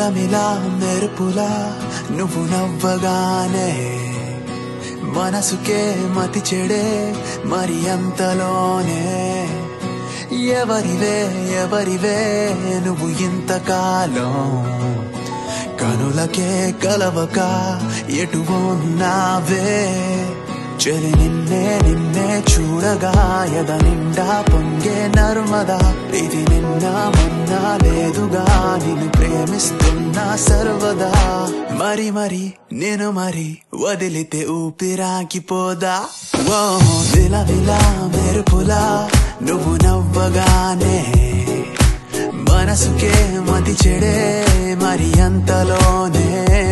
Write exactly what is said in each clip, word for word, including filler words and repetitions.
మిలమిలా మెరుపులా నువ్వు నవ్వగానే మనసుకే మతి చెడే మరి అంతలోనే ఎవరివే ఎవరివే నువ్వు ఇంతకాలం కనులకే కలవక ఎటు ఉన్నావే చెలి నిన్నే నిన్నే చూడగా ఎద నిండా పొంగే నర్మదా ఇది నిన్న మొన్న లేదుగా నిన్ను ప్రేమిస్తున్నా సర్వదా మరి మరి నేను మరి వదిలితే ఊపిరాగిపోదా ఓ విల విల మెరుపులా నువ్వు నవ్వగానే మనసుకే మతి చెడే మరి అంతలోనే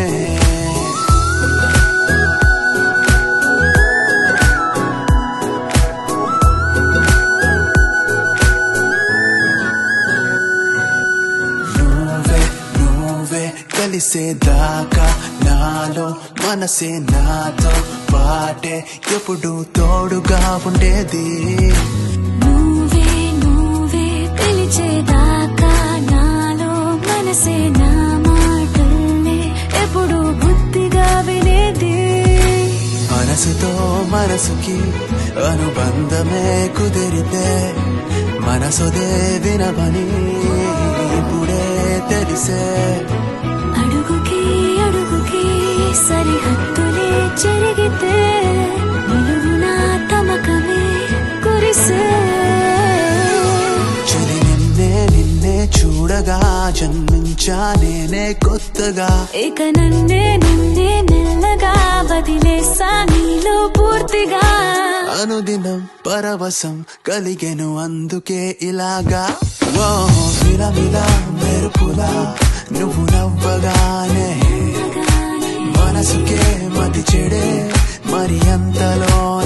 కలిసేదాకా నాలో మనసే నాతో పాటే ఎప్పుడు తోడుగా ఉండేది నువ్వే నువ్వే పిలిచేదాకా నాలో మనసే నా మాటల్నే ఎప్పుడు బుద్ధిగా వినేది మనసుతో మనసుకి అనుబంధమే కుదిరితే మనసుదే వినవని ఇప్పుడే తెలిసే అడుగుకి అడుగుకి సరిహద్దులే చెరిగితే నిలువునా తమకమే కురిసే చెలి నిన్నే నిన్నే చూడగా జన్మించా నేనే కొత్తగా ఇక నన్నే నన్నే మెల్లగా వదిలేసా నీలో పూర్తిగా అనుదినం పరవశం కలిగెను అందుకే ఇలాగా ఓ విలవిల మెరుపులా నువ్వు నవ్వగానే మనసుకే మతి చెడే మరి అంతలో